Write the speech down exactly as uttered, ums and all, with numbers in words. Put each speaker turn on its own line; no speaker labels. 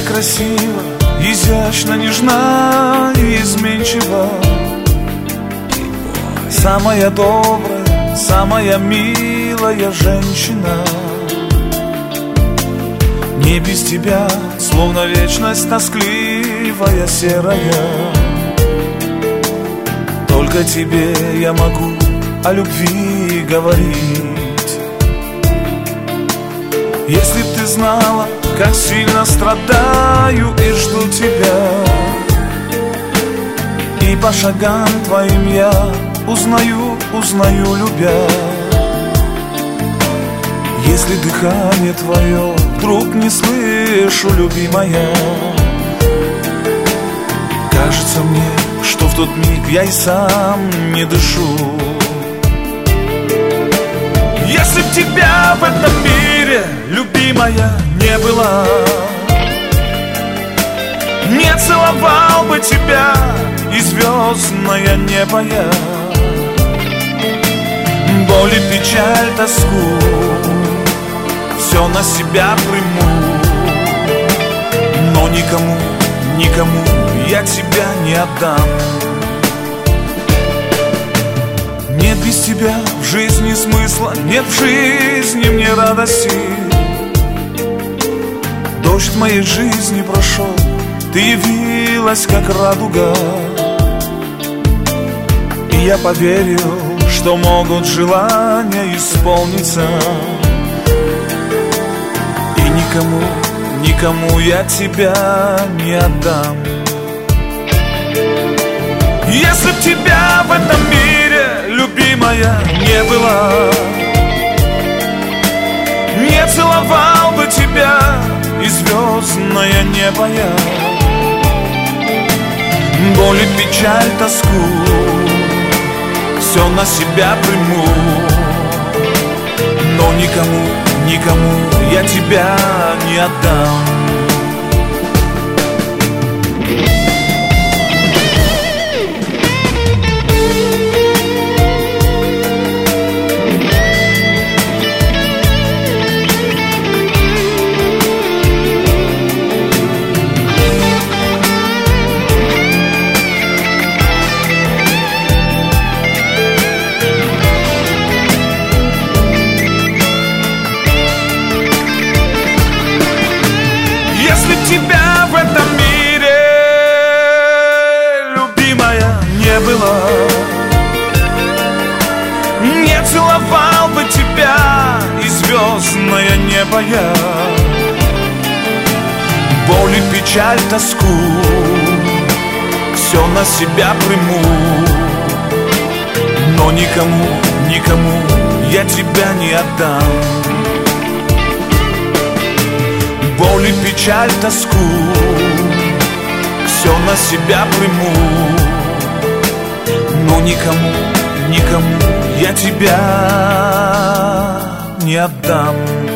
красива, изящна, нежна и изменчива. Самая добрая, самая милая женщина. Не без тебя, словно вечность тоскливая, серая. Только тебе я могу о любви говорить. Если б ты знала, как сильно страдаю и жду тебя, и по шагам твоим я узнаю, узнаю, любя. Если дыхание твое вдруг не слышу, любимая, кажется мне, что в тот миг я и сам не дышу. Если б тебя в этом мире, любимая, не было, не целовал бы тебя и звездное небо я. Боль и печаль, тоску все на себя приму, но никому, никому я тебя не отдам. Нет без тебя в жизни смысла, нет в жизни мне радости. Дождь в моей жизни прошел, ты явилась как радуга, и я поверил, что могут желания исполниться. И никому, никому я тебя не отдам. Если б тебя в этом мире, любимая, не было, не целовал бы тебя и звездное небо я. Боль и печаль, тоску все на себя приму, но никому, никому я тебя не отдам. Тебя в этом мире, любимая, не было, не целовал бы тебя и звездное небо я. Боль и печаль, тоску все на себя приму, но никому, никому я тебя не отдам. Боль и печаль, тоску все на себя приму, но никому, никому я тебя не отдам.